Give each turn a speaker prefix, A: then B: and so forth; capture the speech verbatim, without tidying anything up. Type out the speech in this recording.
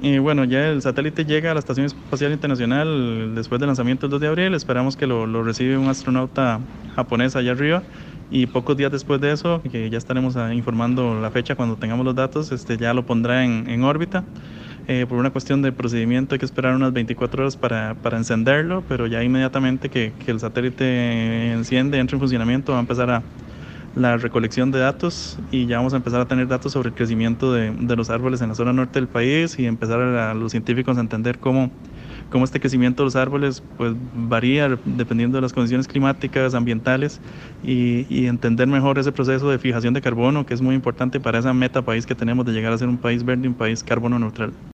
A: Y bueno, ya el satélite llega a la Estación Espacial Internacional después del lanzamiento el dos de abril. Esperamos que lo, lo recibe un astronauta japonés allá arriba. Y pocos días después de eso, que ya estaremos ah, informando la fecha cuando tengamos los datos, este, ya lo pondrá en, en órbita. Eh, por una cuestión de procedimiento hay que esperar unas veinticuatro horas para, para encenderlo, pero ya inmediatamente que, que el satélite enciende, entre en funcionamiento, va a empezar a, la recolección de datos y ya vamos a empezar a tener datos sobre el crecimiento de, de los árboles en la zona norte del país y empezar a, a los científicos a entender cómo, cómo este crecimiento de los árboles pues, varía dependiendo de las condiciones climáticas, ambientales y, y entender mejor ese proceso de fijación de carbono que es muy importante para esa meta país que tenemos de llegar a ser un país verde, un país carbono neutral.